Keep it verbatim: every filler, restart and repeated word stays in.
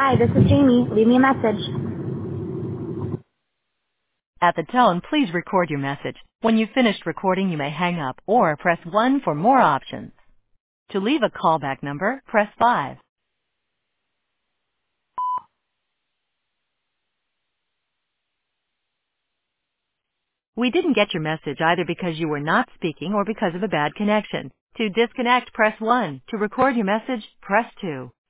Hi, this is Jamie. Leave me a message. At the tone, please record your message. When you've finished recording, you may hang up or press one for more options. To leave a callback number, press five. We didn't get your message either because you were not speaking or because of a bad connection. To disconnect, press one. To record your message, press two.